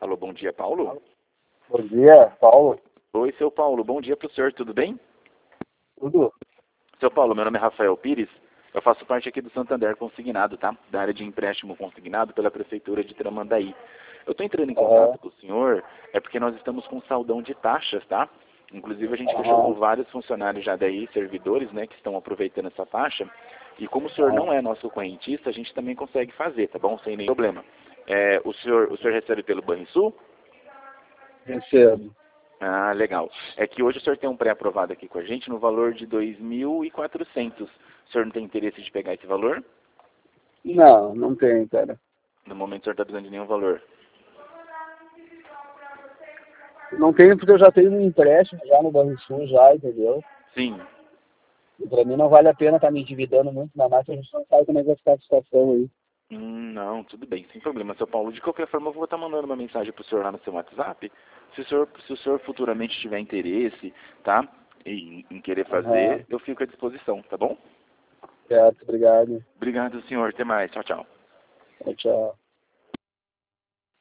Alô, bom dia, Paulo. Bom dia, Paulo. Oi, seu Paulo, bom dia para o senhor, tudo bem? Tudo? Seu Paulo, meu nome é Rafael Pires, eu faço parte aqui do Santander Consignado, tá? Da área de empréstimo consignado pela Prefeitura de Tramandaí. Eu estou entrando em Aham, contato com o senhor, é porque nós estamos com saldão de taxas, tá? Inclusive a gente fechou com aham, vários funcionários já daí, servidores, né, que estão aproveitando essa taxa. E como o senhor não aham. é nosso correntista, a gente também consegue fazer, tá bom? Sem nenhum problema. O senhor recebe pelo Banrisul? Recebo. Ah, legal. É que hoje o senhor tem um pré-aprovado aqui com a gente no valor de 2.400. O senhor não tem interesse de pegar esse valor? Não, não tem, cara. No momento o senhor está precisando de nenhum valor. Não tenho porque eu já tenho um empréstimo já no Banrisul já, entendeu? Sim. E pra mim não vale a pena estar me endividando muito na massa, a gente não sabe como é que vai ficar a situação aí. Não, tudo bem, sem problema, seu Paulo. De qualquer forma, eu vou estar mandando uma mensagem para o senhor lá no seu WhatsApp. Se o senhor futuramente tiver interesse, tá? Em querer Aham, fazer, eu fico à disposição, tá bom? certo, obrigado. Obrigado, senhor. Até mais. Tchau, tchau. Tchau, tchau.